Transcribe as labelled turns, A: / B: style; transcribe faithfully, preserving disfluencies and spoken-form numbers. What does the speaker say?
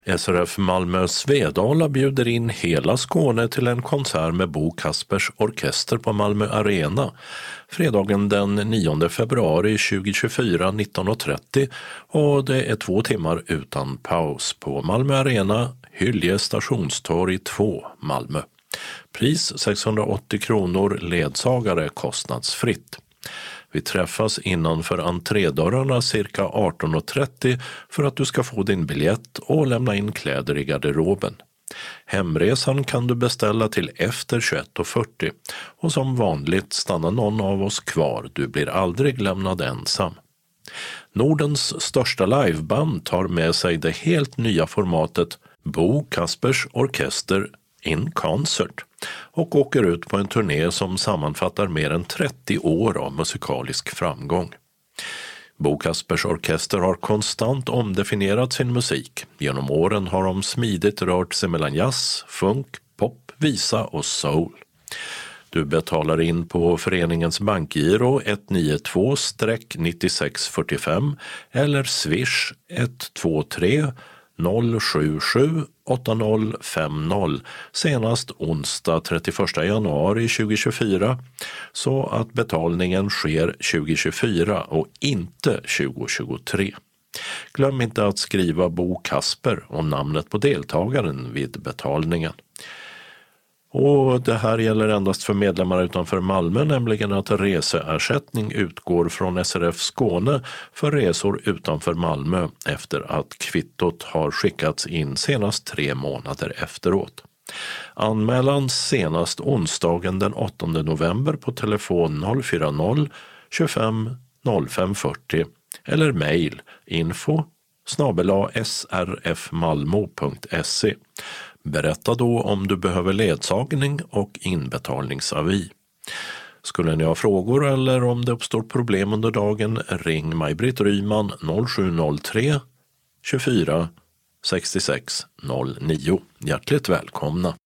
A: S R F Malmö Svedala bjuder in hela Skåne till en konsert med Bo Kaspers Orkester på Malmö Arena fredagen den nionde februari tjugohundratjugofyra nitton och trettio, och det är två timmar utan paus på Malmö Arena, Hyllie stationstorg två, Malmö. Pris sexhundraåttio kronor, ledsagare kostnadsfritt. Vi träffas innanför entrédörrarna cirka arton och trettio för att du ska få din biljett och lämna in kläder i garderoben. Hemresan kan du beställa till efter tjugoett och fyrtio, och som vanligt stannar någon av oss kvar, du blir aldrig lämnad ensam. Nordens största liveband tar med sig det helt nya formatet Bo Kaspers Orkester in Concert och åker ut på en turné som sammanfattar mer än trettio år av musikalisk framgång. Bo Kaspers Orkester har konstant omdefinierat sin musik. Genom åren har de smidigt rört sig mellan jazz, funk, pop, visa och soul. Du betalar in på föreningens bankgiro ett nio två nio sex fyra fem eller swish ett två tre noll sju sju åtta noll fem noll senast onsdag trettioförsta januari tjugohundratjugofyra, så att betalningen sker tjugohundratjugofyra och inte tjugohundratjugotre. Glöm inte att skriva Bo Kasper och namnet på deltagaren vid betalningen. Och det här gäller endast för medlemmar utanför Malmö, nämligen att reseersättning utgår från S R F Skåne för resor utanför Malmö efter att kvittot har skickats in senast tre månader efteråt. Anmälan senast onsdagen den åttonde november på telefon noll fyra noll tjugofem noll fem fyrtio eller mejl info snabel-a srfmalmo punkt se. Berätta då om du behöver ledsagning och inbetalningsavi. Skulle ni ha frågor eller om det uppstår problem under dagen, ring Maj-Britt Ryman noll sju noll tre tjugofyra sextiosex noll nio. Hjärtligt välkomna!